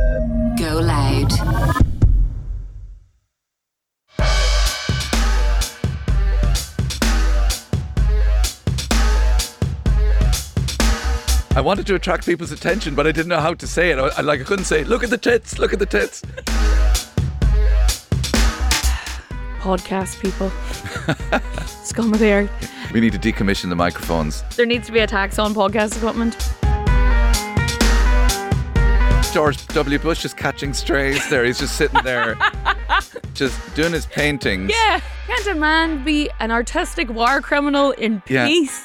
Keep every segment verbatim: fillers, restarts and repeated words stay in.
Go loud. I wanted to attract people's attention, but I didn't know how to say it. I, I like I couldn't say, look at the tits, look at the tits. Podcast people. Scum of the earth. We need to decommission the microphones. There needs to be a tax on podcast equipment. George W. Bush is catching strays there. He's just sitting there, just doing his paintings. Yeah. Can't a man be an artistic war criminal in peace? Yeah.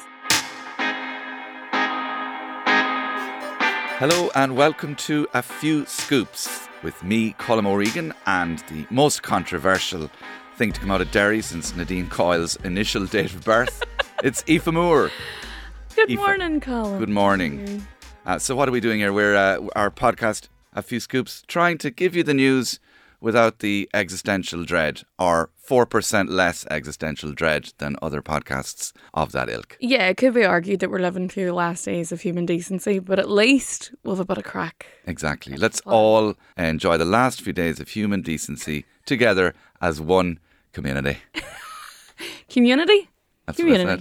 Hello and welcome to A Few Scoops with me, Colm O'Regan, and the most controversial thing to come out of Derry since Nadine Coyle's initial date of birth. It's Aoife Moore. Good Aoife. morning, Colin. Good morning. Uh, so what are we doing here? We're uh, our podcast, A Few Scoops, trying to give you the news without the existential dread, or four percent less existential dread than other podcasts of that ilk. Yeah, it could be argued that we're living through the last days of human decency, but at least we'll have a bit of crack. Exactly. Let's all enjoy the last few days of human decency together as one community. Community? That's community. what I said.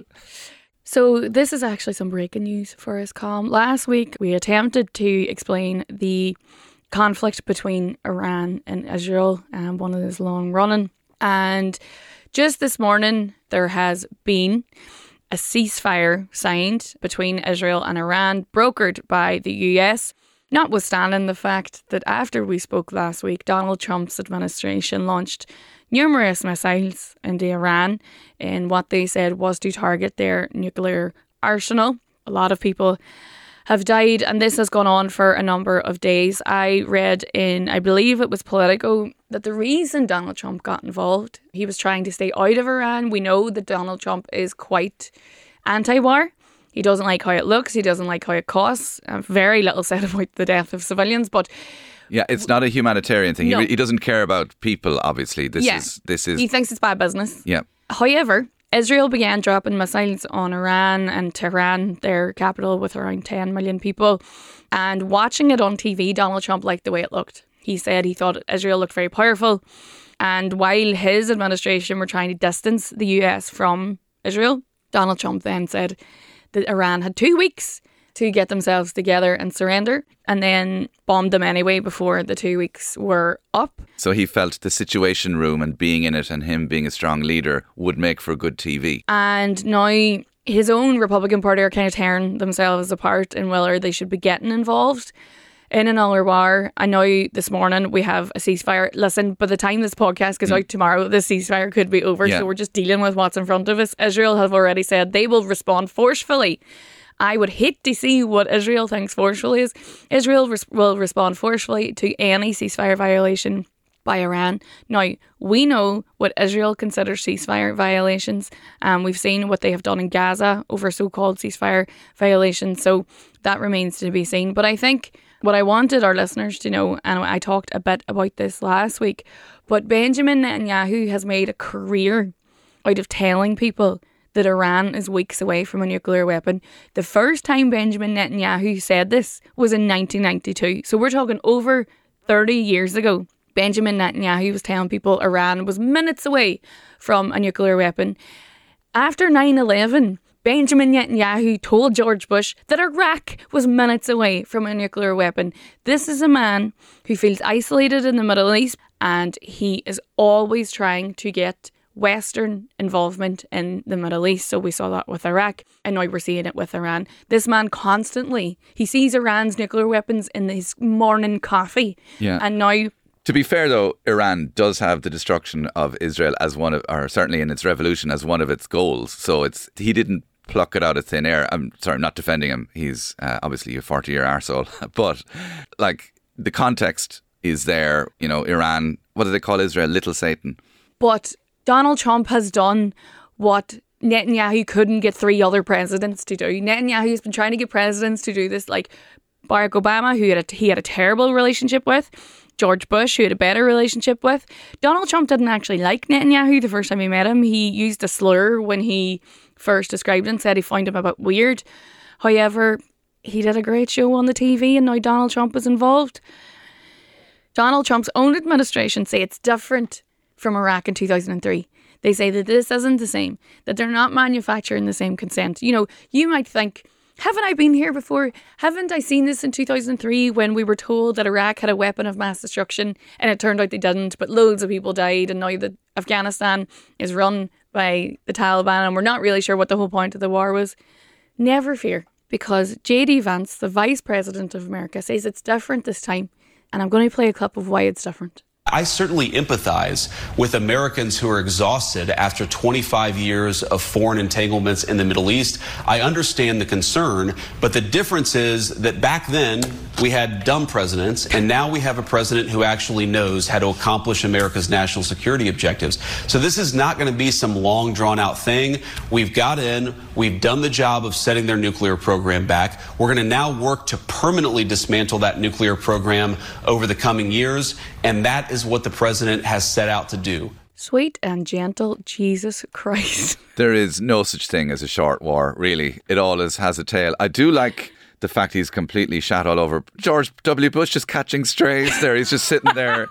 So this is actually some breaking news for us, Colm. Last week we attempted to explain the conflict between Iran and Israel, and um, one of those long running. And just this morning, there has been a ceasefire signed between Israel and Iran, brokered by the U S, notwithstanding the fact that after we spoke last week, Donald Trump's administration launched numerous missiles into Iran in what they said was to target their nuclear arsenal. A lot of people have died, and this has gone on for a number of days. I read in, I believe it was Politico, that the reason Donald Trump got involved, he was trying to stay out of Iran. We know that Donald Trump is quite anti-war. He doesn't like how it looks. He doesn't like how it costs. Uh, very little said about the death of civilians, but yeah, it's not a humanitarian thing. No. He, he doesn't care about people, obviously. This yeah. is this is He thinks it's bad business. Yeah. However, Israel began dropping missiles on Iran and Tehran, their capital, with around ten million people. And watching it on T V, Donald Trump liked the way it looked. He said he thought Israel looked very powerful. And while his administration were trying to distance the U S from Israel, Donald Trump then said that Iran had two weeks to get themselves together and surrender, and then bombed them anyway before the two weeks were up. So he felt the Situation Room and being in it and him being a strong leader would make for good T V. And now his own Republican Party are kind of tearing themselves apart in whether they should be getting involved in another war. I know this morning we have a ceasefire. Listen, by the time this podcast goes mm. out tomorrow, the ceasefire could be over. Yeah. So we're just dealing with what's in front of us. Israel have already said they will respond forcefully. I would hate to see what Israel thinks forcefully is. Israel res- will respond forcefully to any ceasefire violation by Iran. Now, we know what Israel considers ceasefire violations. Um, we've seen what they have done in Gaza over so-called ceasefire violations. So that remains to be seen. But I think what I wanted our listeners to know, and I talked a bit about this last week, but Benjamin Netanyahu has made a career out of telling people that Iran is weeks away from a nuclear weapon. The first time Benjamin Netanyahu said this was in nineteen ninety-two. So we're talking over thirty years ago. Benjamin Netanyahu was telling people Iran was minutes away from a nuclear weapon. After nine eleven, Benjamin Netanyahu told George Bush that Iraq was minutes away from a nuclear weapon. This is a man who feels isolated in the Middle East, and he is always trying to get Western involvement in the Middle East. So we saw that with Iraq, and now we're seeing it with Iran. This man constantly, he sees Iran's nuclear weapons in his morning coffee. Yeah. And now, to be fair though, Iran does have the destruction of Israel as one of, or certainly in its revolution as one of its goals. So it's he didn't pluck it out of thin air. I'm sorry, I'm not defending him. He's uh, obviously a forty year arsehole. But like the context is there, you know, Iran, what do they call Israel? Little Satan. But Donald Trump has done what Netanyahu couldn't get three other presidents to do. Netanyahu's been trying to get presidents to do this, like Barack Obama, who had a, he had a terrible relationship with, George Bush, who had a better relationship with. Donald Trump didn't actually like Netanyahu the first time he met him. He used a slur when he first described him, said he found him a bit weird. However, he did a great show on the T V, and now Donald Trump is involved. Donald Trump's own administration say it's different from Iraq in two thousand three. They say that this isn't the same, that they're not manufacturing the same consent. You know, you might think, haven't I been here before? Haven't I seen this in two thousand three when we were told that Iraq had a weapon of mass destruction and it turned out they didn't, but loads of people died, and now that Afghanistan is run by the Taliban and we're not really sure what the whole point of the war was? Never fear, because J D Vance, the Vice President of America, says it's different this time, and I'm going to play a clip of why it's different. I certainly empathize with Americans who are exhausted after twenty-five years of foreign entanglements in the Middle East. I understand the concern, but the difference is that back then we had dumb presidents, and now we have a president who actually knows how to accomplish America's national security objectives. So this is not going to be some long, drawn-out thing. We've got in, we've done the job of setting their nuclear program back. We're going to now work to permanently dismantle that nuclear program over the coming years, and that is is what the president has set out to do. Sweet and gentle Jesus Christ. There is no such thing as a short war, really. It always has a tail. I do like the fact he's completely shat all over George W. Bush, just catching strays there. He's just sitting there.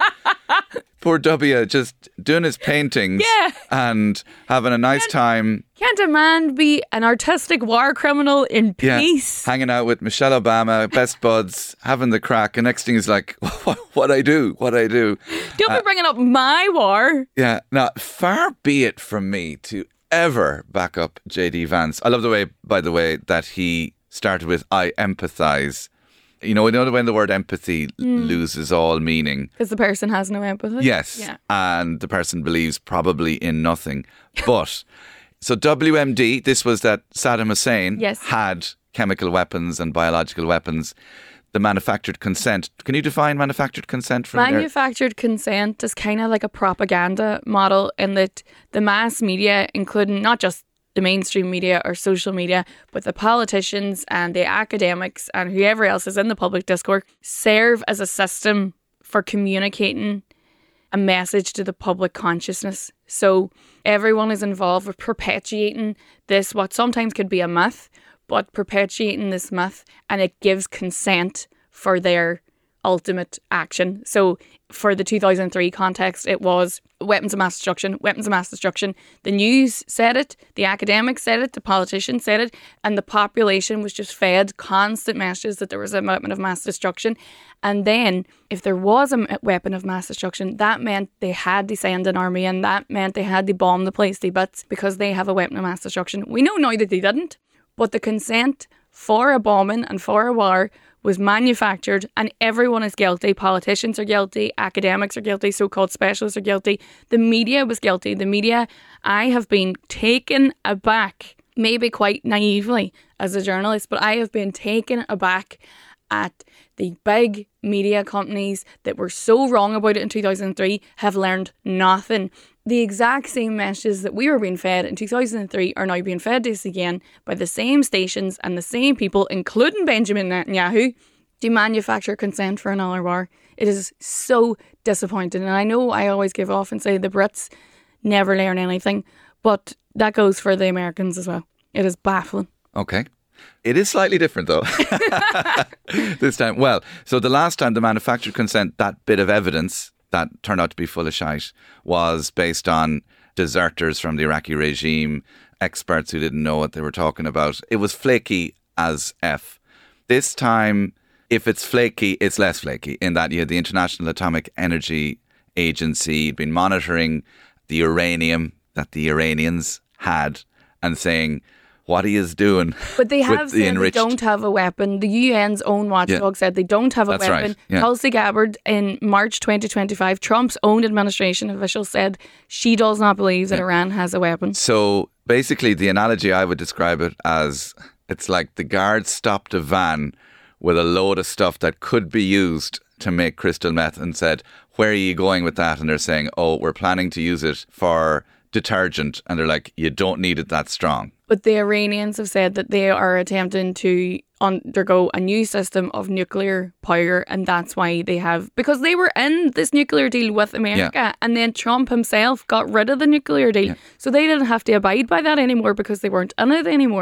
Poor W, just doing his paintings yeah. and having a nice can't, time. Can't a man be an artistic war criminal in peace? Yeah, hanging out with Michelle Obama, best buds, having the crack. And next thing he's like, what, what I do, what I do. Don't uh, be bringing up my war. Yeah, now, far be it from me to ever back up J D Vance. I love the way, by the way, that he started with, I empathise. You know, we know when the word empathy mm. loses all meaning. Because the person has no empathy? Yes. Yeah. And the person believes probably in nothing. But, so W M D, this was that Saddam Hussein yes. had chemical weapons and biological weapons. The manufactured consent. Can you define manufactured consent for me? Manufactured there? consent is kind of like a propaganda model in that the mass media, including not just the mainstream media or social media, but the politicians and the academics and whoever else is in the public discourse serve as a system for communicating a message to the public consciousness. So everyone is involved with perpetuating this, what sometimes could be a myth, but perpetuating this myth, and it gives consent for their ultimate action. So for the two thousand three context, it was weapons of mass destruction, weapons of mass destruction. The news said it, the academics said it, the politicians said it, and the population was just fed constant messages that there was a weapon of mass destruction. And then if there was a weapon of mass destruction, that meant they had to send an army, and that meant they had to bomb the place to bits because they have a weapon of mass destruction. We know now that they didn't, but the consent for a bombing and for a war was manufactured, and everyone is guilty. Politicians are guilty, academics are guilty, so-called specialists are guilty. The media was guilty. The media, I have been taken aback, maybe quite naively as a journalist, but I have been taken aback at the big media companies that were so wrong about it in two thousand three have learned nothing. The exact same messages that we were being fed in two thousand three are now being fed to us again by the same stations and the same people, including Benjamin Netanyahu, to manufacture consent for another war. It is so disappointing. And I know I always give off and say the Brits never learn anything, but that goes for the Americans as well. It is baffling. Okay. It is slightly different, though, this time. Well, so the last time the manufactured consent, that bit of evidence that turned out to be full of shite, was based on deserters from the Iraqi regime, experts who didn't know what they were talking about. It was flaky as F. This time, if it's flaky, it's less flaky in that you had the International Atomic Energy Agency been monitoring the uranium that the Iranians had and saying, what he is doing. But they have the said enriched. They don't have a weapon. The U N's own watchdog yeah. said they don't have a That's weapon. Right. Yeah. Tulsi Gabbard in March twenty twenty-five, Trump's own administration official said she does not believe that yeah. Iran has a weapon. So basically the analogy I would describe it as, it's like the guards stopped a van with a load of stuff that could be used to make crystal meth and said, where are you going with that? And they're saying, oh, we're planning to use it for detergent. And they're like, you don't need it that strong. But the Iranians have said that they are attempting to undergo a new system of nuclear power, and that's why they have, because they were in this nuclear deal with America, yeah. and then Trump himself got rid of the nuclear deal. Yeah. So they didn't have to abide by that anymore because they weren't in it anymore.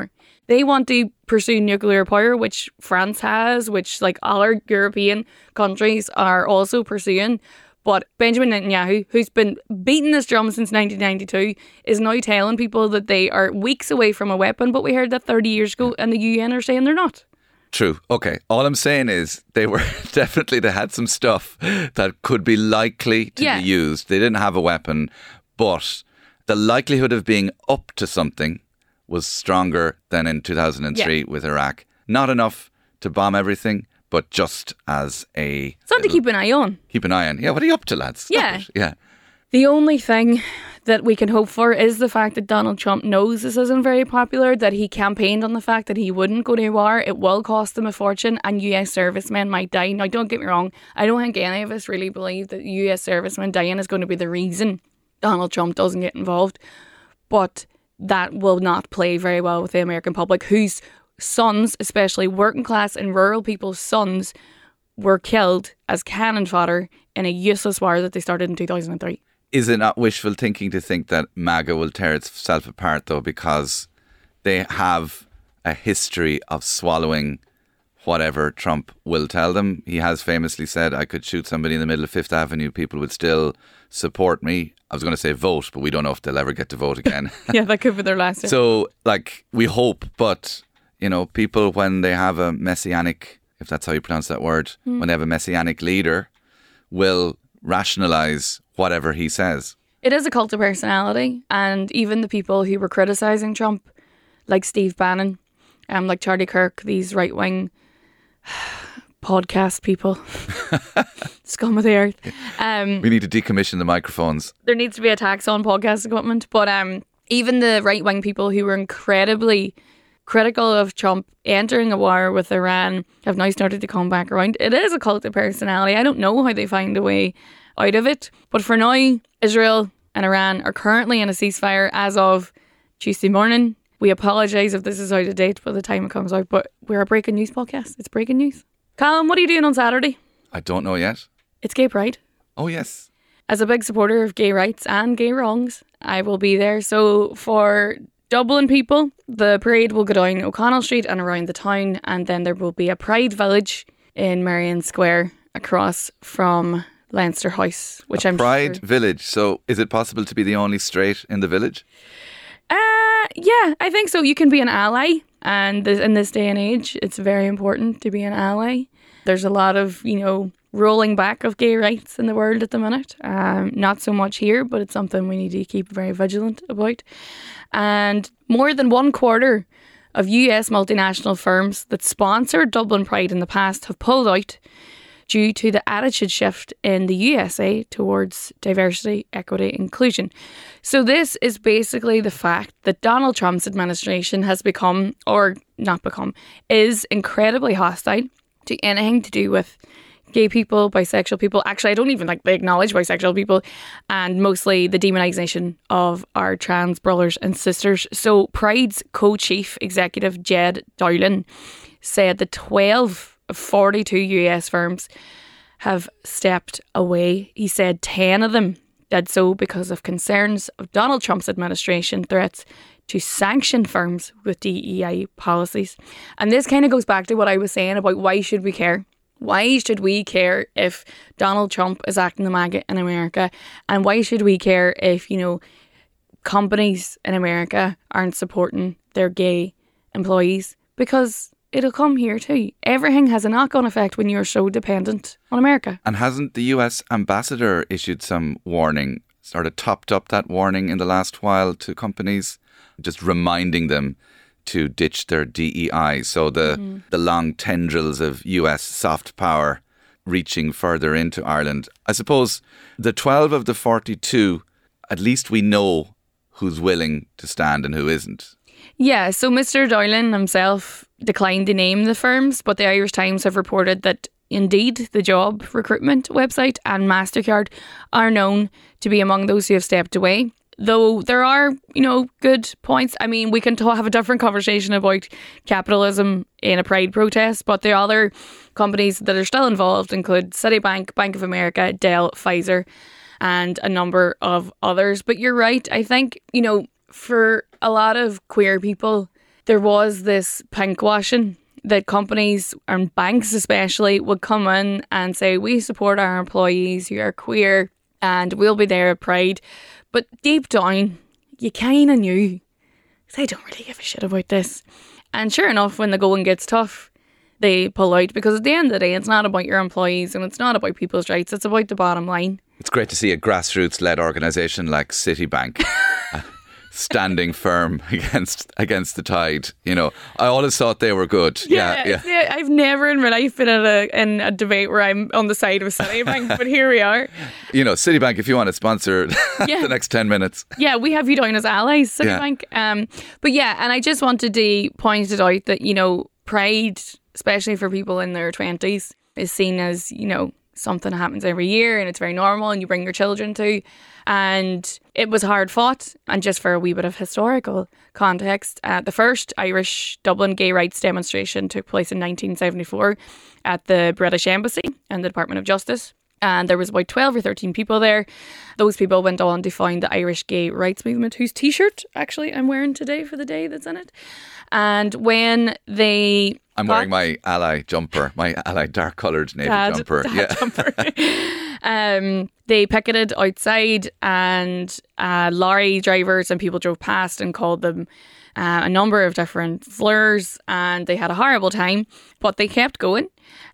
They want to pursue nuclear power, which France has, which like other European countries are also pursuing. But Benjamin Netanyahu, who's been beating this drum since nineteen ninety-two, is now telling people that they are weeks away from a weapon. But we heard that thirty years ago, and the U N are saying they're not. True. Okay. All I'm saying is they were definitely, they had some stuff that could be likely to Yeah. be used. They didn't have a weapon, but the likelihood of being up to something was stronger than in two thousand three Yeah. with Iraq. Not enough to bomb everything, but just as a... Something to keep an eye on. Keep an eye on. Yeah, what are you up to, lads? Stop Yeah. it. Yeah. The only thing that we can hope for is the fact that Donald Trump knows this isn't very popular, that he campaigned on the fact that he wouldn't go to war. It will cost them a fortune, and U S servicemen might die. Now, don't get me wrong, I don't think any of us really believe that U S servicemen dying is going to be the reason Donald Trump doesn't get involved. But that will not play very well with the American public, whose sons, especially working class and rural people's sons, were killed as cannon fodder in a useless war that they started in two thousand three. Is it not wishful thinking to think that MAGA will tear itself apart, though, because they have a history of swallowing whatever Trump will tell them? He has famously said, I could shoot somebody in the middle of Fifth Avenue, people would still support me. I was going to say vote, but we don't know if they'll ever get to vote again. Yeah, that could be their last year. So, like, we hope, but, you know, people, when they have a messianic, if that's how you pronounce that word, mm. when they have a messianic leader, will rationalise whatever he says. It is a cult of personality, and even the people who were criticising Trump, like Steve Bannon, um, like Charlie Kirk, these right-wing podcast people, scum of the earth. Um, we need to decommission the microphones. There needs to be a tax on podcast equipment, but um, even the right-wing people who were incredibly critical of Trump entering a war with Iran have now started to come back around. It is a cult of personality. I don't know how they find a way out of it. But for now, Israel and Iran are currently in a ceasefire as of Tuesday morning. We apologise if this is out of date by the time it comes out, but we're a breaking news podcast. It's breaking news. Callum, what are you doing on Saturday? I don't know yet. It's Gay Pride. Oh, yes. As a big supporter of gay rights and gay wrongs, I will be there. So for Dublin people, the parade will go down O'Connell Street and around the town, and then there will be a Pride Village in Marion Square across from Leinster House, which a I'm Pride sure. Village. So is it possible to be the only straight in the village? Uh, yeah, I think so. You can be an ally, and this, in this day and age, it's very important to be an ally. There's a lot of, you know, rolling back of gay rights in the world at the minute. Um, not so much here, but it's something we need to keep very vigilant about. And more than one quarter of U S multinational firms that sponsored Dublin Pride in the past have pulled out due to the attitude shift in the U S A towards diversity, equity, inclusion. So this is basically the fact that Donald Trump's administration has become, or not become, is incredibly hostile to anything to do with gay people, bisexual people. Actually, I don't even like they acknowledge bisexual people, and mostly the demonisation of our trans brothers and sisters. So Pride's co-chief executive, Jed Dowling, said that twelve of forty-two U S firms have stepped away. He said ten of them did so because of concerns of Donald Trump's administration threats to sanction firms with D E I policies. And this kind of goes back to what I was saying about why should we care? Why should we care if Donald Trump is acting the MAGA in America? And why should we care if, you know, companies in America aren't supporting their gay employees? Because it'll come here too. Everything has a knock-on effect when you're so dependent on America. And hasn't the U S ambassador issued some warning, sort of topped up that warning in the last while to companies, just reminding them to ditch their D E I? So the, mm-hmm. the long tendrils of U S soft power reaching further into Ireland. I suppose the twelve of the forty-two, at least we know who's willing to stand and who isn't. Yeah, so Mister Dowling himself declined to name the firms, but the Irish Times have reported that Indeed, the job recruitment website, and MasterCard are known to be among those who have stepped away. Though there are, you know, good points. I mean, we can talk, have a different conversation about capitalism in a Pride protest, but the other companies that are still involved include Citibank, Bank of America, Dell, Pfizer, and a number of others. But you're right. I think, you know, for a lot of queer people, there was this pinkwashing that companies and banks especially would come in and say, we support our employees who are queer and we'll be there at Pride. But deep down, you kind of knew, because I don't really give a shit about this. And sure enough, when the going gets tough, they pull out, because at the end of the day, it's not about your employees and it's not about people's rights. It's about the bottom line. It's great to see a grassroots-led organisation like Citibank standing firm against against the tide. You know, I always thought they were good. Yeah, yeah, yeah. yeah. I've never in my life been at a in a debate where I'm on the side of Citibank, but here we are. You know, Citibank, if you want to sponsor yeah. the next ten minutes. Yeah, we have you down as allies, Citibank. Yeah. Um, but yeah, and I just wanted to point it out that, you know, Pride, especially for people in their twenties, is seen as, you know, something that happens every year and it's very normal and you bring your children to. And it was hard fought. And just for a wee bit of historical context, uh, the first Irish Dublin gay rights demonstration took place in nineteen seventy-four at the British Embassy and the Department of Justice. And there was about twelve or thirteen people there. Those people went on to found the Irish Gay Rights Movement, whose t-shirt actually I'm wearing today for the day that's in it. And when they... I'm wearing my Ally jumper, my Ally dark coloured navy dad, jumper. Dad yeah. jumper. um, they picketed outside and uh, lorry drivers and people drove past and called them uh, a number of different slurs, and they had a horrible time, but they kept going.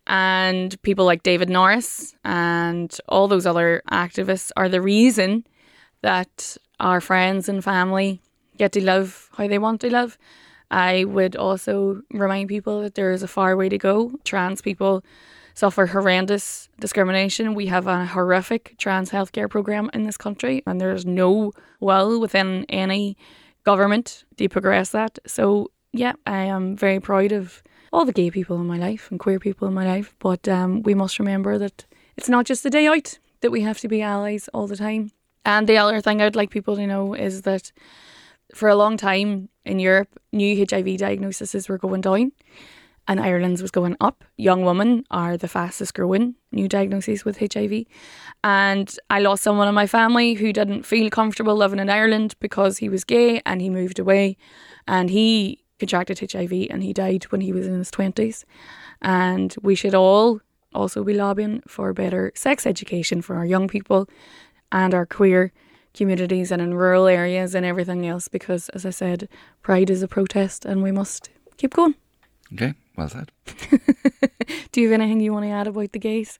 And people like David Norris and all those other activists are the reason that our friends and family get to live how they want to live. I would also remind people that there is a far way to go. Trans people suffer horrendous discrimination. We have a horrific trans healthcare program in this country, and there's no will within any government to progress that. So yeah, I am very proud of all the gay people in my life and queer people in my life. But um, we must remember that it's not just the day out that we have to be allies all the time. And the other thing I'd like people to know is that for a long time in Europe, new H I V diagnoses were going down and Ireland's was going up. Young women are the fastest growing new diagnoses with H I V. And I lost someone in my family who didn't feel comfortable living in Ireland because he was gay, and he moved away and he contracted H I V and he died when he was in his twenties. And we should all also be lobbying for better sex education for our young people and our queer communities and in rural areas and everything else, because, as I said, Pride is a protest and we must keep going. Okay, well said. Do you have anything you want to add about the gays?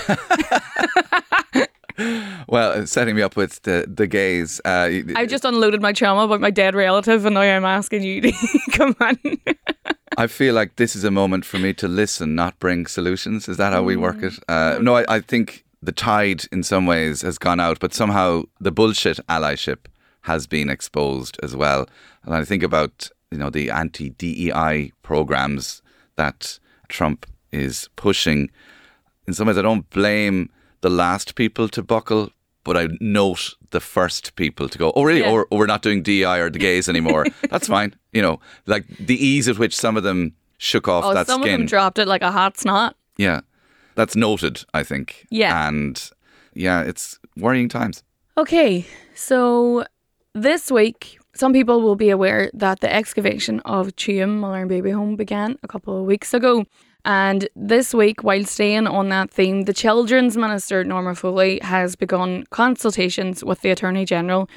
Well, setting me up with the, the gays. Uh, I've just unloaded my trauma about my dead relative and now I'm asking you to come on. I feel like this is a moment for me to listen, not bring solutions. Is that how we work it? Uh, no, I, I think the tide in some ways has gone out, but somehow the bullshit allyship has been exposed as well. And I think about, you know, the anti-D E I programs that Trump is pushing. In some ways, I don't blame the last people to buckle, but I note the first people to go, oh, really? Yeah. Or, or we're not doing D E I or the gays anymore. That's fine. You know, like the ease at which some of them shook off oh, that some skin. Some of them dropped it like a hot snot. Yeah. That's noted, I think. Yeah. And yeah, it's worrying times. Okay, so this week, some people will be aware that the excavation of Tuam Mother and Baby Home began a couple of weeks ago. And this week, while staying on that theme, the Children's Minister, Norma Foley, has begun consultations with the Attorney General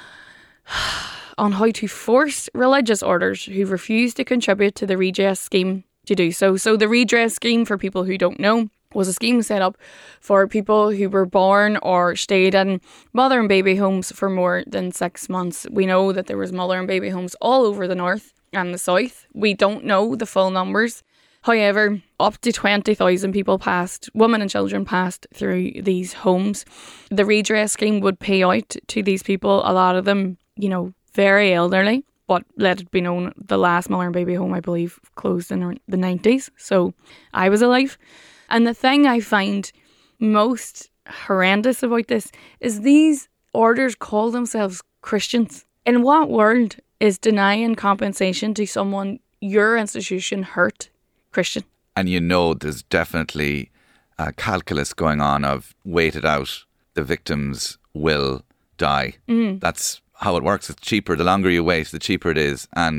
on how to force religious orders who refuse to contribute to the redress scheme to do so. So the redress scheme, for people who don't know, was a scheme set up for people who were born or stayed in mother and baby homes for more than six months. We know that there was mother and baby homes all over the north and the south. We don't know the full numbers. However, up to twenty thousand people passed, women and children passed through these homes. The redress scheme would pay out to these people, a lot of them, you know, very elderly. But let it be known, the last mother and baby home, I believe, closed in the nineties. So I was alive. And the thing I find most horrendous about this is these orders call themselves Christians. In what world is denying compensation to someone your institution hurt Christian? And you know there's definitely a calculus going on of wait it out, the victims will die. Mm. That's how it works. It's cheaper. The longer you wait, the cheaper it is. And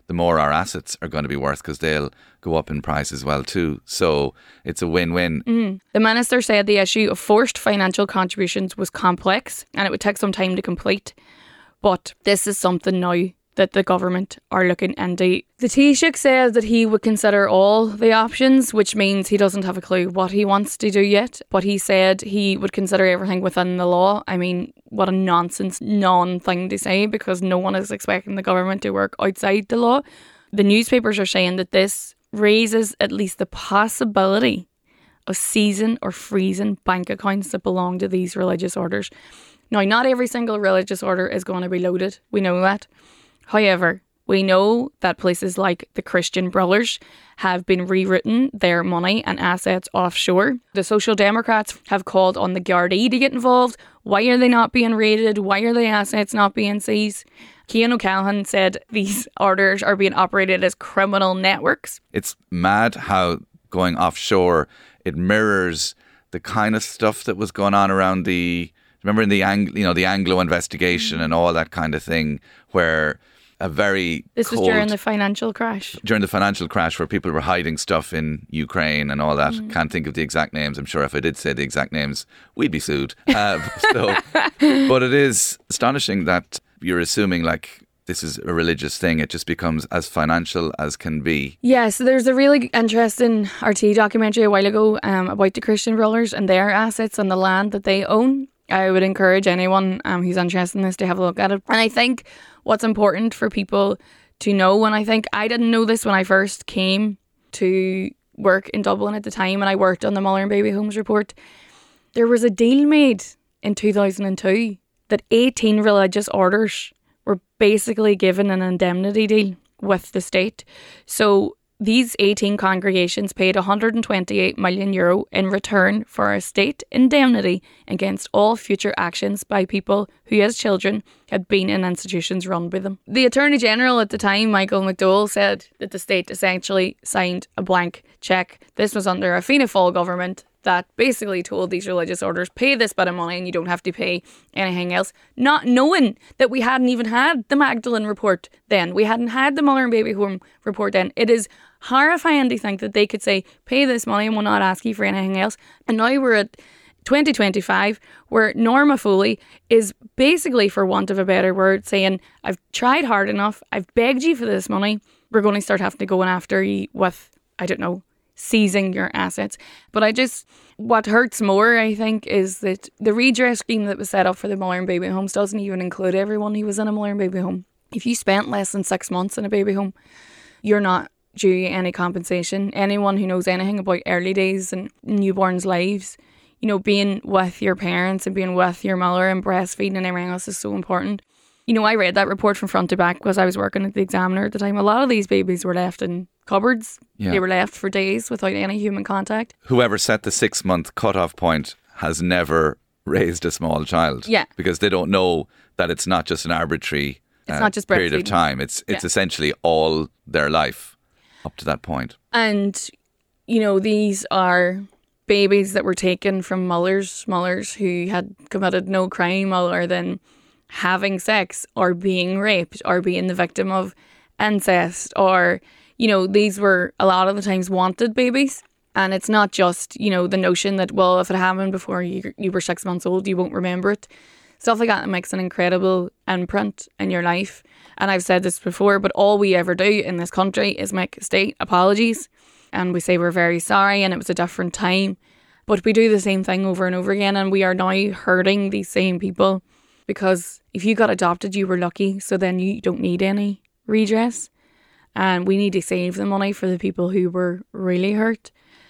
the more our assets are going to be worth because they'll go up in price as well too. So it's a win-win. Mm. The minister said the issue of forced financial contributions was complex and it would take some time to complete. But this is something now that the government are looking into. The Taoiseach said that he would consider all the options, which means he doesn't have a clue what he wants to do yet. But he said he would consider everything within the law. I mean, what a nonsense, non-thing to say, because no one is expecting the government to work outside the law. The newspapers are saying that this raises at least the possibility of seizing or freezing bank accounts that belong to these religious orders. Now, not every single religious order is going to be loaded. We know that. However, we know that places like the Christian Brothers have been rerouting their money and assets offshore. The Social Democrats have called on the Gardaí to get involved. Why are they not being raided? Why are the assets not being seized? Cian O'Callaghan said these orders are being operated as criminal networks. It's mad how going offshore, it mirrors the kind of stuff that was going on around the, remember in the Ang- you know, the Anglo investigation and all that kind of thing, where a very This cold, was during the financial crash. During the financial crash where people were hiding stuff in Ukraine and all that. Mm. Can't think of the exact names. I'm sure if I did say the exact names, we'd be sued. Uh, so, but it is astonishing that you're assuming like this is a religious thing. It just becomes as financial as can be. Yeah, so there's a really interesting R T E documentary a while ago um, about the Christian Brothers and their assets and the land that they own. I would encourage anyone um, who's interested in this to have a look at it. And I think what's important for people to know, and I think I didn't know this when I first came to work in Dublin at the time and I worked on the Muller and Baby Homes report, there was a deal made in two thousand two that eighteen religious orders were basically given an indemnity deal with the state. So these eighteen congregations paid one hundred twenty-eight million euro in return for a state indemnity against all future actions by people who as children had been in institutions run by them. The Attorney General at the time, Michael McDowell, said that the state essentially signed a blank cheque. This was under a Fianna Fáil government that basically told these religious orders, pay this bit of money and you don't have to pay anything else, not knowing that we hadn't even had the Magdalene report then. We hadn't had the Muller and Baby Home report then. It is horrifying to think that they could say, pay this money and we'll not ask you for anything else. And now we're at twenty twenty-five, where Norma Foley is basically, for want of a better word, saying, I've tried hard enough, I've begged you for this money, we're going to start having to go after you with, I don't know, seizing your assets. But I just, what hurts more, I think, is that the redress scheme that was set up for the Muller and Baby Homes doesn't even include everyone who was in a Muller and Baby Home. If you spent less than six months in a baby home, you're not due any compensation. Anyone who knows anything about early days and newborns' lives, you know, being with your parents and being with your mother and breastfeeding and everything else is so important. You know, I read that report from front to back because I was working at the Examiner at the time. A lot of these babies were left in cupboards. Yeah. They were left for days without any human contact. Whoever set the six-month cut-off point has never raised a small child. Yeah. Because they don't know that it's not just an arbitrary it's uh, not just period of time. It's it's yeah. essentially all their life up to that point. And, you know, these are babies that were taken from mothers, mothers who had committed no crime other than having sex or being raped or being the victim of incest, or, you know, these were a lot of the times wanted babies. And it's not just, you know, the notion that, well, if it happened before you, you were six months old, you won't remember it. Stuff like that makes an incredible imprint in your life. And I've said this before, but all we ever do in this country is make state apologies. And we say we're very sorry and it was a different time. But we do the same thing over and over again. And we are now hurting these same people because if you got adopted, you were lucky. So then you don't need any redress. And we need to save the money for the people who were really hurt.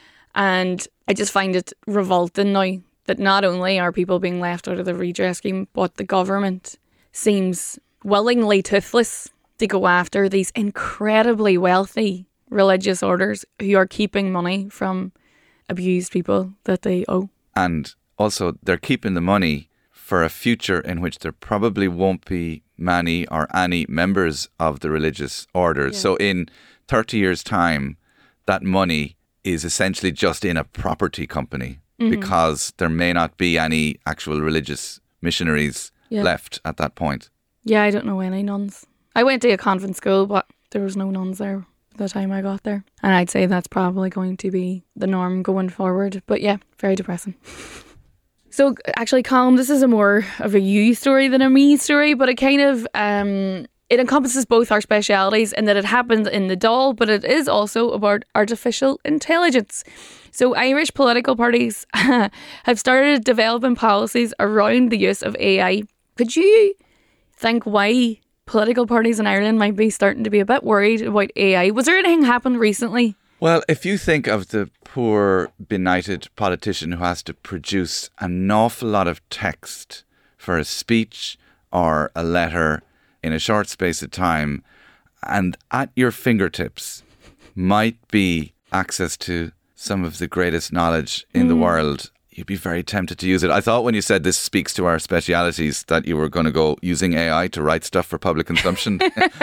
And I just find it revolting now that not only are people being left out of the redress scheme, but the government seems willingly toothless to go after these incredibly wealthy religious orders who are keeping money from abused people that they owe. And also they're keeping the money for a future in which there probably won't be many or any members of the religious orders. Yeah. So in thirty years' time, that money is essentially just in a property company. Mm-hmm. Because there may not be any actual religious missionaries yeah. left at that point. Yeah, I don't know any nuns. I went to a convent school, but there was no nuns there by the time I got there. And I'd say that's probably going to be the norm going forward. But yeah, very depressing. So actually, Colm, this is a more of a you story than a me story, but it kind of, um, it encompasses both our specialities in that it happens in the Dáil, but it is also about artificial intelligence. So Irish political parties have started developing policies around the use of A I. Could you think why political parties in Ireland might be starting to be a bit worried about A I? Was there anything happened recently? Well, if you think of the poor, benighted politician who has to produce an awful lot of text for a speech or a letter in a short space of time, and at your fingertips might be access to some of the greatest knowledge in mm. the world, you'd be very tempted to use it. I thought when you said this speaks to our specialities that you were going to go using A I to write stuff for public consumption.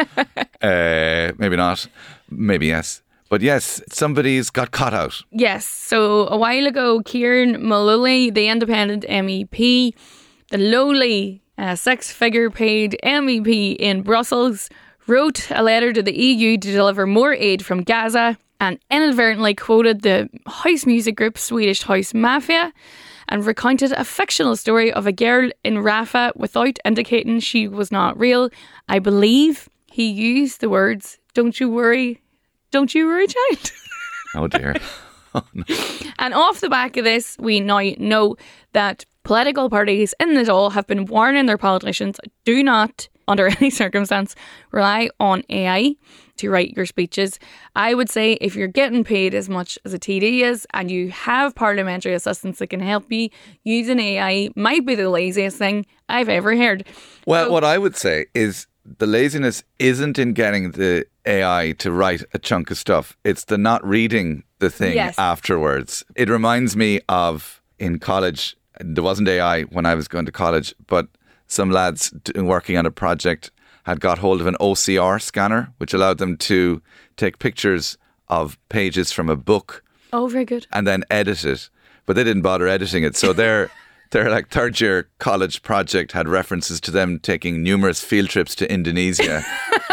uh, maybe not. Maybe yes. But yes, somebody's got caught out. Yes. So a while ago, Kieran Mullally, the independent M E P, the lowly uh, six-figure paid M E P in Brussels, wrote a letter to the E U to deliver more aid from Gaza and inadvertently quoted the house music group Swedish House Mafia and recounted a fictional story of a girl in Rafah without indicating she was not real. I believe he used the words, "Don't you worry, don't you worry, child." Oh dear. Oh, no. And off the back of this, we now know that political parties in the Dáil have been warning their politicians, do not, under any circumstance, rely on A I to write your speeches. I would say if you're getting paid as much as a T D is and you have parliamentary assistants that can help you, using A I might be the laziest thing I've ever heard. Well, so, what I would say is the laziness isn't in getting the A I to write a chunk of stuff. It's the not reading the thing yes. afterwards. It reminds me of in college, there wasn't A I when I was going to college, but some lads working on a project had got hold of an O C R scanner, which allowed them to take pictures of pages from a book. Oh, very good. And then edit it. But they didn't bother editing it. So their, their like third year college project had references to them taking numerous field trips to Indonesia.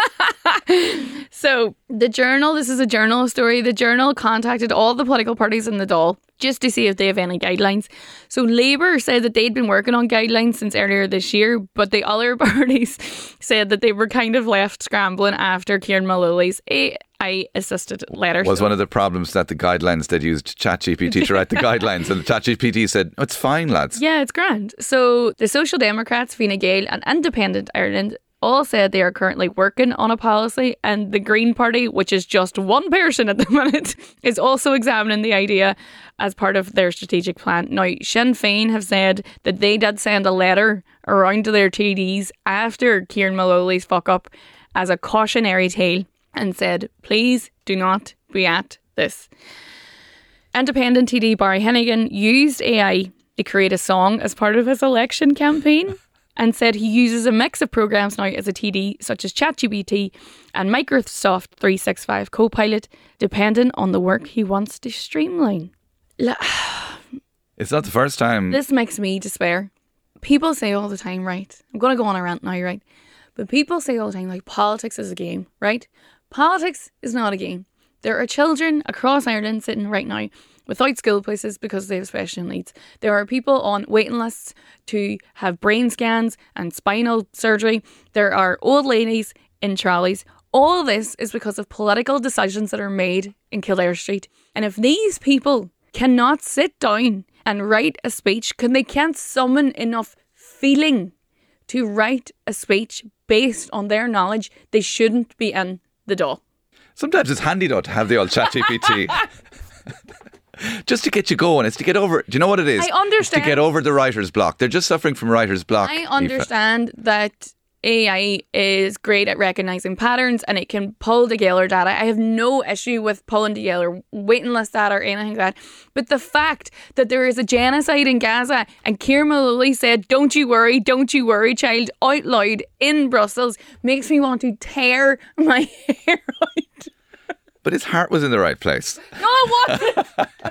So the Journal, this is a Journal story. The Journal contacted all the political parties in the Dáil just to see if they have any guidelines. So Labour said that they'd been working on guidelines since earlier this year, but the other parties said that they were kind of left scrambling after Kieran Mullally's A I-assisted letter. Was one of the problems that the guidelines, they'd used ChatGPT to write the guidelines, and the ChatGPT said, oh, it's fine, lads. Yeah, it's grand. So the Social Democrats, Fine Gael and Independent Ireland all said they are currently working on a policy, and the Green Party, which is just one person at the minute, is also examining the idea as part of their strategic plan. Now, Sinn Féin have said that they did send a letter around to their T Ds after Kieran Mullally's fuck up as a cautionary tale and said, please do not be at this. Independent T D Barry Hennigan used A I to create a song as part of his election campaign and said he uses a mix of programs now as a T D, such as ChatGPT and Microsoft three sixty-five Copilot, depending on the work he wants to streamline. It's not the first time. This makes me despair. People say all the time, right? I'm going to go on a rant now, right? But people say all the time, like, politics is a game, right? Politics is not a game. There are children across Ireland sitting right now without school places because they have special needs. There are people on waiting lists to have brain scans and spinal surgery. There are old ladies in trolleys. All of this is because of political decisions that are made in Kildare Street. And if these people cannot sit down and write a speech, because they can't summon enough feeling to write a speech based on their knowledge, they shouldn't be in the Dáil. Sometimes it's handy though to have the old ChatGPT. Just to get you going. It's to get over. Do you know what it is? I understand. It's to get over the writer's block. They're just suffering from writer's block. I understand Aoife. that A I is great at recognising patterns and it can pull together data. I have no issue with pulling together waiting list data or anything like that. But the fact that there is a genocide in Gaza and Kieran Mullally said, don't you worry, don't you worry, child, out loud in Brussels makes me want to tear my hair out. But his heart was in the right place. No, it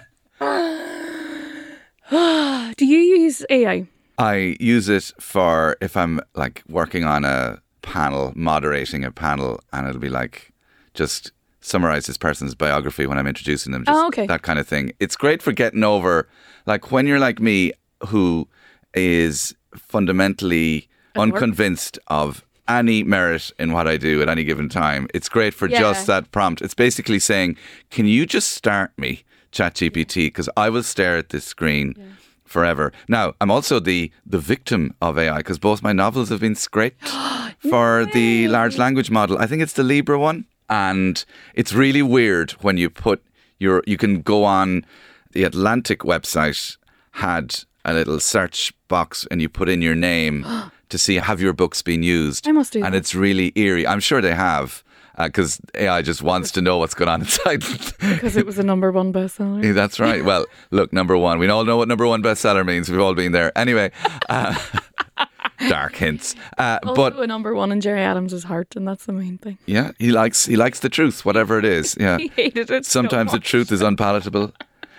wasn't. Do you use A I? I use it for if I'm like working on a panel, moderating a panel, and it'll be like, just summarize this person's biography when I'm introducing them. Just Oh, okay. that kind of thing. It's great for getting over, like when you're like me, who is fundamentally unconvinced of any merit in what I do at any given time. It's great for Yeah. just that prompt. It's basically saying, can you just start me, ChatGPT, because I will stare at this screen yeah. forever. Now, I'm also the the victim of A I because both my novels have been scraped for no the large language model. I think it's the Libra one. And it's really weird when you put your, you can go on the Atlantic website, had a little search box and you put in your name to see have your books been used. I must do And that. it's really eerie. I'm sure they have because uh, A I just wants to know what's going on inside. Because it was a number one bestseller. Yeah, that's right. Well, look, number one. We all know what number one bestseller means. We've all been there. Anyway, uh, dark hints. Uh, Also but a number one in Jerry Adams' heart, and that's the main thing. yeah, he likes he likes the truth, whatever it is. Yeah. He hated it. so Sometimes the much. truth is unpalatable.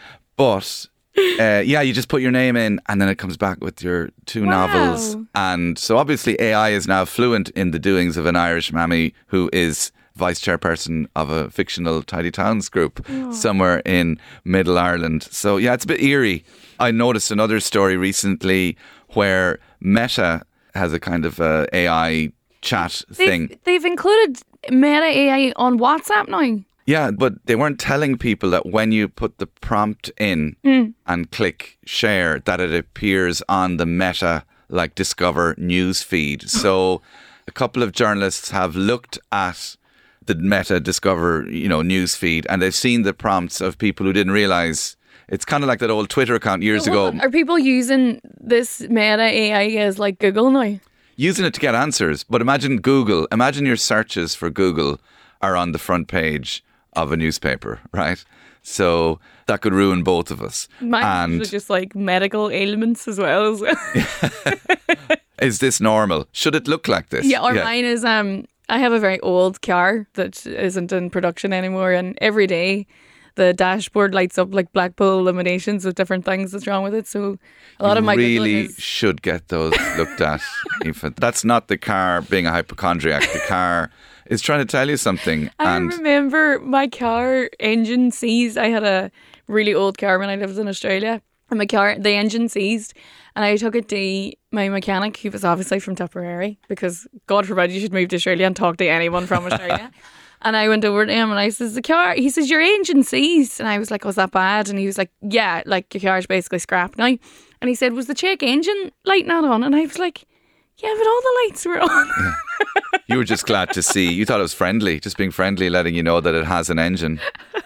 But uh, yeah, you just put your name in and then it comes back with your two Wow. novels. And so obviously A I is now fluent in the doings of an Irish mammy who is vice chairperson of a fictional tidy towns group Oh. somewhere in Middle Ireland. So yeah, it's a bit eerie. I noticed another story recently where Meta has a kind of uh, A I chat thing. They've, they've included Meta A I on WhatsApp now. Yeah, but they weren't telling people that when you put the prompt in Mm. and click share, that it appears on the Meta, like Discover news feed. So a couple of journalists have looked at the Meta Discover, you know, news feed, and they've seen the prompts of people who didn't realise. It's kind of like that old Twitter account years Hold ago, on. Are people using this Meta A I as like Google now? using it to get answers. But imagine Google, imagine your searches for Google are on the front page of a newspaper, right? So that could ruin both of us. Mine and was just like medical ailments as well. So. is this normal? Should it look like this? yeah, or mine is um I have a very old car that isn't in production anymore, and every day the dashboard lights up like Blackpool illuminations with different things that's wrong with it. So a lot you of my Googling really is, should get those looked at. Aoife. That's not the car being a hypochondriac. The car is trying to tell you something. I and remember my car engine seized. I had a really old car when I lived in Australia, and my car, the engine seized, and I took it to my mechanic, who was obviously from Tipperary, because God forbid you should move to Australia and talk to anyone from Australia. And I went over to him and I says, the car, he says, your engine seized. And I was like, was that bad? And he was like, yeah, like your car's basically scrapped now. And he said, was the check engine light not on? And I was like, yeah, but all the lights were on. Yeah. You were just glad to see. You thought it was friendly, just being friendly, letting you know that it has an engine.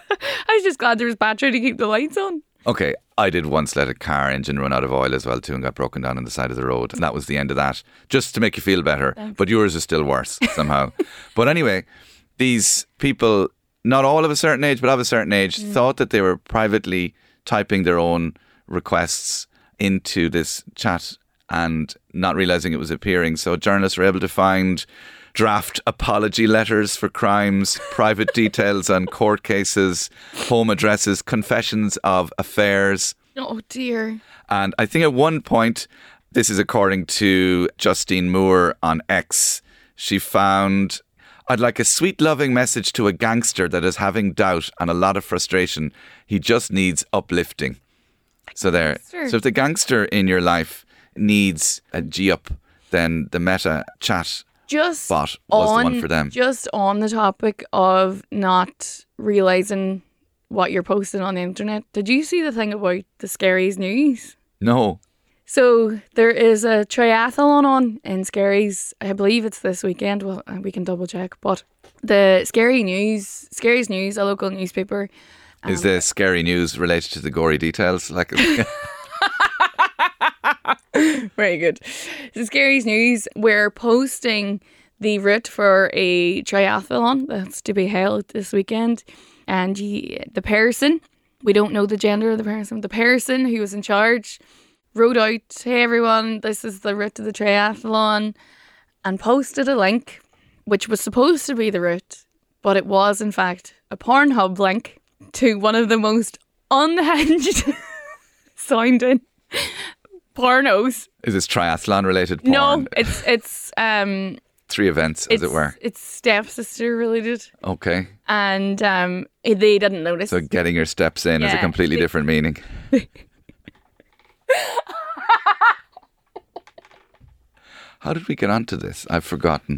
I was just glad there was battery to keep the lights on. Okay, I did once let a car engine run out of oil as well too and got broken down on the side of the road. And that was the end of that, just to make you feel better. Thanks. But yours is still worse somehow. But anyway, these people, not all of a certain age, but of a certain age, mm. thought that they were privately typing their own requests into this chat and not realising it was appearing. So journalists were able to find draft apology letters for crimes, private details on court cases, home addresses, confessions of affairs. Oh dear. And I think at one point, this is according to Justine Moore on X, she found, I'd like a sweet loving message to a gangster that is having doubt and a lot of frustration. He just needs uplifting. So there. Gangster. So if the gangster in your life needs a G-up, then the Meta chat Just bot was on, the one for them. Just on the topic of not realising what you're posting on the internet, did you see the thing about the Scaries News? No. So there is a triathlon on in Scaries. I believe it's this weekend. Well, we can double check. But the Scary News, Scaries News, a local newspaper. Is the scary news related to the gory details? Like, Very good. The Scaries News, we're posting the route for a triathlon that's to be held this weekend. And he, the person, we don't know the gender of the person, the person who was in charge wrote out, hey everyone, this is the route to the triathlon, and posted a link, which was supposed to be the route, but it was in fact a Pornhub link to one of the most unhinged sounding pornos. is this triathlon related porn? No, it's it's um three events, as it's, it were. It's stepsister related. Okay. And um, they didn't notice. So getting your steps in is a Yeah. completely They- different meaning. How did we get onto this? I've forgotten.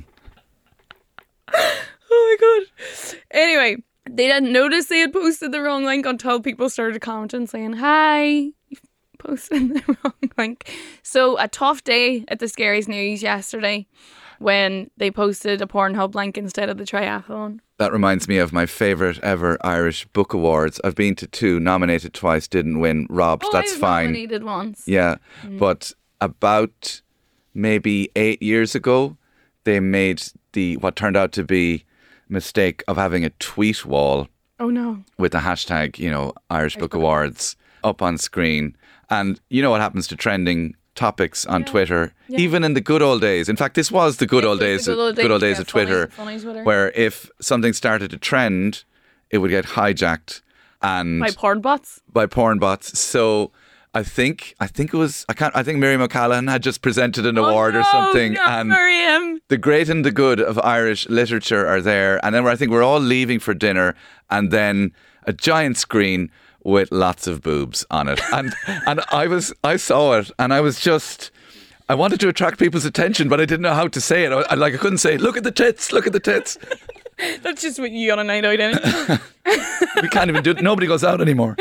Oh my god. Anyway, they didn't notice they had posted the wrong link until people started commenting saying, hi, you've posted the wrong link. So a tough day at the Scaries News yesterday when they posted a Pornhub link instead of the triathlon. That reminds me of my favourite ever Irish Book Awards. I've been to two, nominated twice, didn't win, robbed. Oh, That's I was fine. nominated once. Yeah, but about maybe eight years ago, they made the what turned out to be mistake of having a tweet wall Oh no. with the hashtag, you know, Irish Book Awards up on screen. And you know what happens to trending topics on Twitter, Yeah. even in the good old days. In fact, this was the good This old was the days, good old of, good old days, days yeah, of Twitter, funny- funny Twitter. where if something started to trend, it would get hijacked and My porn bots. by porn bots. So I think I think it was I can't I think Miriam O'Callaghan had just presented an award oh, or no, something, not and Miriam. the great and the good of Irish literature are there. And then I think we're all leaving for dinner, and then a giant screen with lots of boobs on it. And and I was I saw it, and I was just. I wanted to attract people's attention, but I didn't know how to say it. I, I like I couldn't say, "Look at the tits! Look at the tits!" That's just what you on a night out, innit? We can't even do it. Nobody goes out anymore.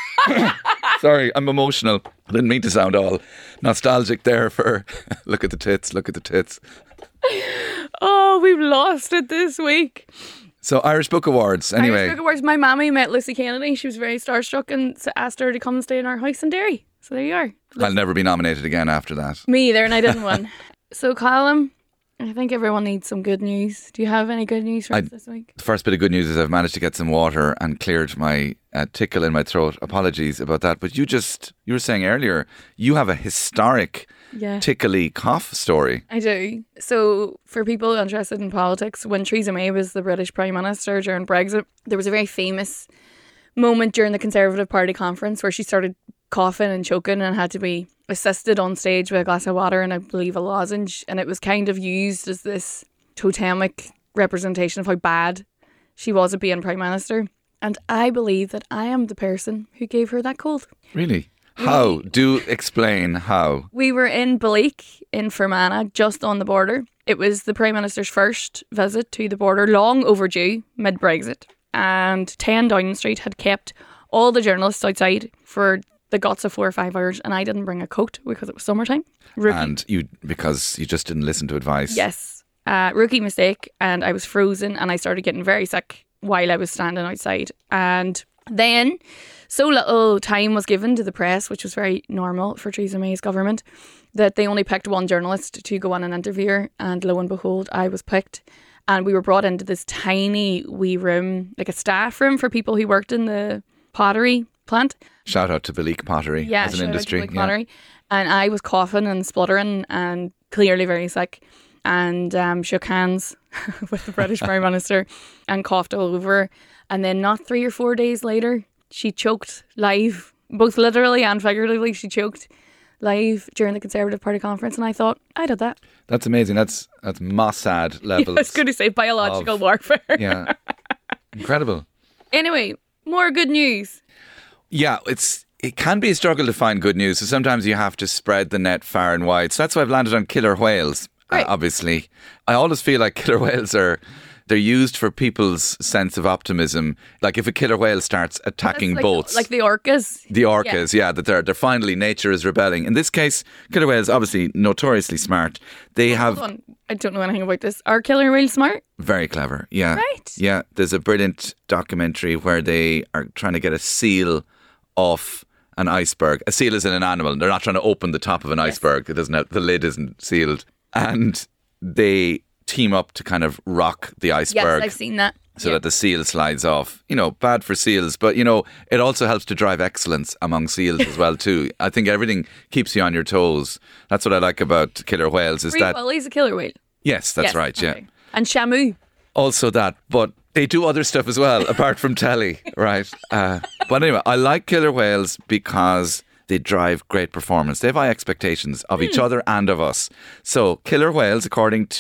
Sorry, I'm emotional. I didn't mean to sound all nostalgic there for look at the tits, look at the tits. Oh, we've lost it this week. So Irish Book Awards, anyway. Irish Book Awards. My mammy met Lucy Kennedy. She was very starstruck and s- asked her to come and stay in our house in Derry. So there you are. I'll never be nominated again after that. Me either, and I didn't win. So, Colin, I think everyone needs some good news. Do you have any good news for I- us this week? The first bit of good news is I've managed to get some water and cleared my uh, tickle in my throat. Apologies about that. But you just, you were saying earlier, you have a historic Yeah. tickly cough story. I do. So, for people interested in politics, when Theresa May was the British Prime Minister during Brexit, there was a very famous moment during the Conservative Party conference where she started coughing and choking and had to be assisted on stage with a glass of water and I believe a lozenge. And it was kind of used as this totemic representation of how bad she was at being Prime Minister. And I believe that I am the person who gave her that cold. Really? How? Do explain how. We were in Balik in Fermanagh, just on the border. It was the Prime Minister's first visit to the border, long overdue, mid-Brexit. And ten Downing Street had kept all the journalists outside for the guts of four or five hours, and I didn't bring a coat because it was summertime. Rookie. And you, because you just didn't listen to advice. Yes. Uh, rookie mistake, and I was frozen, and I started getting very sick while I was standing outside. And then, so little time was given to the press, which was very normal for Theresa May's government, that they only picked one journalist to go on an interview, and lo and behold, I was picked. And we were brought into this tiny wee room, like a staff room for people who worked in the pottery plant. Shout out to Balik Pottery Yeah, as an shout out to industry. Blake Pottery. And I was coughing and spluttering and clearly very sick, and um, shook hands with the British Prime Minister and coughed all over. And then not three or four days later, she choked live, both literally and figuratively. She choked live during the Conservative Party conference, and I thought, I did that. That's amazing. That's that's Mossad levels. I was going to say biological of- warfare. Yeah. Incredible. Anyway, more good news. Yeah, it's it can be a struggle to find good news. So sometimes you have to spread the net far and wide. So that's why I've landed on killer whales, uh, Right. obviously. I always feel like killer whales are they're used for people's sense of optimism. Like if a killer whale starts attacking Like, boats. like the orcas. The orcas, yeah. that they're they're finally nature is rebelling. In this case, killer whales obviously notoriously smart. They have Hold on. I don't know anything about this. Are killer whales smart? very clever, yeah. Right. Yeah, there's a brilliant documentary where they are trying to get a seal off an iceberg. A seal isn't an animal. They're not trying to open the top of an iceberg. It doesn't have, the lid isn't sealed. And they team up to kind of rock the Yes, iceberg. I've seen that. So Yeah. that the seal slides off. You know, bad for seals, but you know, it also helps to drive excellence among seals as well too. I think everything keeps you on your toes. That's what I like about killer whales is Free that Willy's a killer whale. yes, that's Yes, right, yeah. okay. And Shamu. Also that, but they do other stuff as well apart from telly, right? Uh, but anyway, I like killer whales because they drive great performance. They have high expectations of each other and of us. So killer whales, according to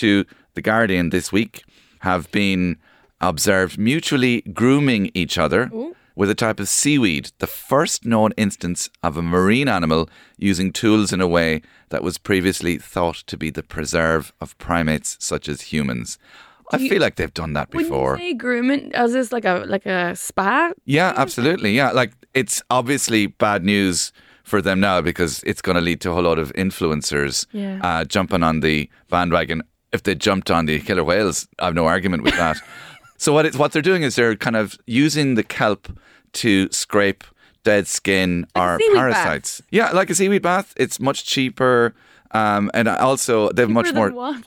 The Guardian this week have been observed mutually grooming each other Ooh. with a type of seaweed, the first known instance of a marine animal using tools in a way that was previously thought to be the preserve of primates such as humans. I you, feel like they've done that before. When you say grooming, is this like a like a spa? Yeah, absolutely. Yeah, like it's obviously bad news for them now because it's going to lead to a whole lot of influencers yeah. uh, jumping on the bandwagon. If they jumped on the killer whales, I have no argument with that. So what it's what they're doing is they're kind of using the kelp to scrape dead skin like or parasites. Bath. Yeah, like a seaweed bath. It's much cheaper, um, and also they've cheaper much more. What?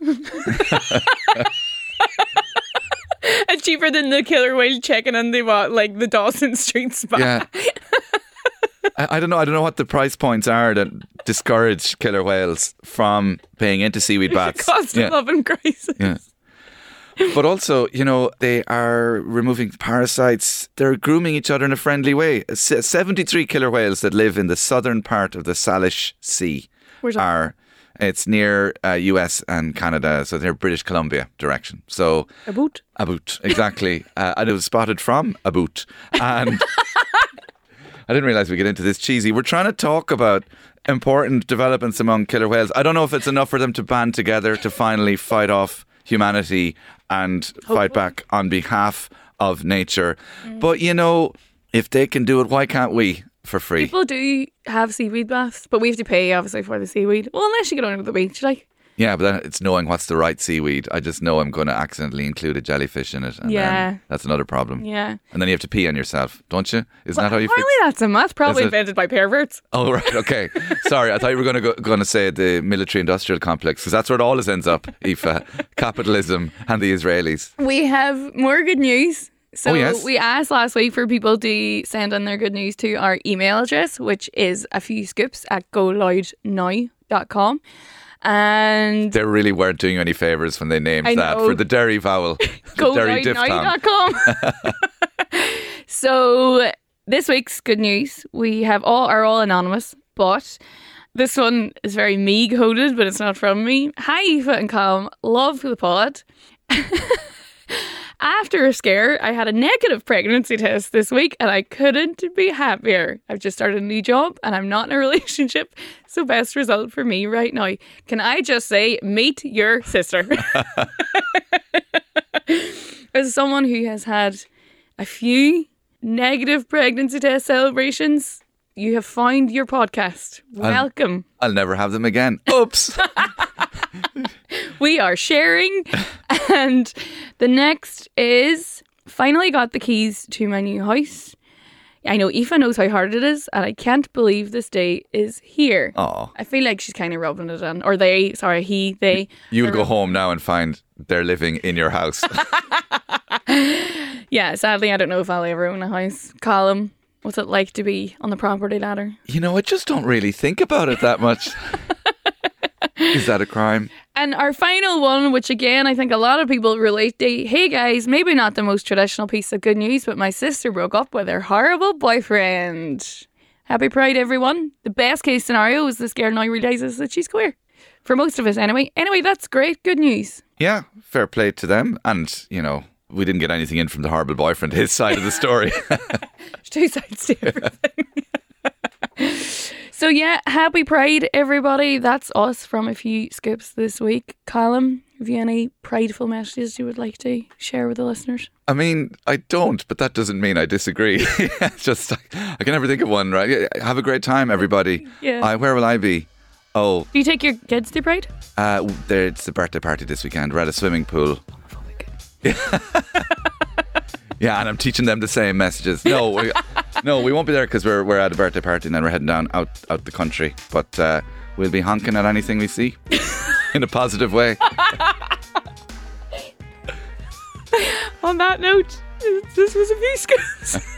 And cheaper than the killer whale checking on the what, like the Dawson Street spa. Yeah. I, I don't know. I don't know what the price points are that discourage killer whales from paying into seaweed baths. Cost yeah. of living crisis. Yeah. But also, you know, they are removing parasites. They're grooming each other in a friendly way. seventy-three killer whales that live in the southern part of the Salish Sea Where's that? are. It's near uh, U S and Canada, so near British Columbia direction. So a boot, a boot, exactly. uh, and it was spotted from a boot. And I didn't realise we get into this cheesy. We're trying to talk about important developments among killer whales. I don't know if it's enough for them to band together to finally fight off humanity and Hopefully. fight back on behalf of nature. Mm. But you know, if they can do it, why can't we? For free. People do have seaweed baths, but we have to pay obviously for the seaweed. Well, unless you get onto the beach, like. Yeah, but then it's knowing what's the right seaweed. I just know I'm going to accidentally include a jellyfish in it, and yeah, then that's another problem. Yeah, and then you have to pee on yourself, don't you? Isn't well, that how you? Apparently, fix? that's a myth. Probably invented by perverts. Oh right, okay. Sorry, I thought you were going to go, going to say the military-industrial complex because that's where it always ends up. Aoife, capitalism and the Israelis. We have more good news. So oh, yes. we asked last week for people to send in their good news to our email address, which is a few scoops at go loud now dot com. And they really weren't doing you any favours when they named that for the Derry vowel. go loud now dot com. So this week's good news, we have all are all anonymous, but this one is very me coded, but it's not from me. Hi Aoife and Colm, love the pod. After a scare, I had a negative pregnancy test this week and I couldn't be happier. I've just started a new job and I'm not in a relationship, so best result for me right now. Can I just say, meet your sister? As someone who has had a few negative pregnancy test celebrations, you have found your podcast. Welcome. I'll, I'll never have them again. Oops. We are sharing. And the next is finally got the keys to my new house. I know Aoife knows how hard it is and I can't believe this day is here. Oh, I feel like she's kind of rubbing it in. Or they, sorry, he, they. You would go home now and find they're living in your house. Yeah, sadly I don't know if I'll ever own a house. Colm, what's it like to be on the property ladder? You know, I just don't really think about it that much. Is that a crime? And our final one, which again I think a lot of people relate to. Hey guys, maybe not the most traditional piece of good news, but my sister broke up with her horrible boyfriend. Happy Pride, everyone. The best case scenario is this girl now realises that she's queer. For most of us anyway. Anyway, that's great. Good news. Yeah, fair play to them. And, you know, we didn't get anything in from the horrible boyfriend, his side of the story. There's two sides to everything. So yeah, happy Pride, everybody. That's us from a few scoops this week. Colm, have you any prideful messages you would like to share with the listeners? I mean, I don't, but that doesn't mean I disagree. It's just, I can never think of one, right? Have a great time, everybody. Yeah. I, where will I be? Oh. Do you take your kids to Pride? Uh, there, it's the birthday party this weekend. We're at a swimming pool. Yeah, and I'm teaching them the same messages. No, we, no, we won't be there because we're we're at a birthday party and then we're heading down out out the country. But uh, we'll be honking at anything we see in a positive way. On that note, this was a few scoops.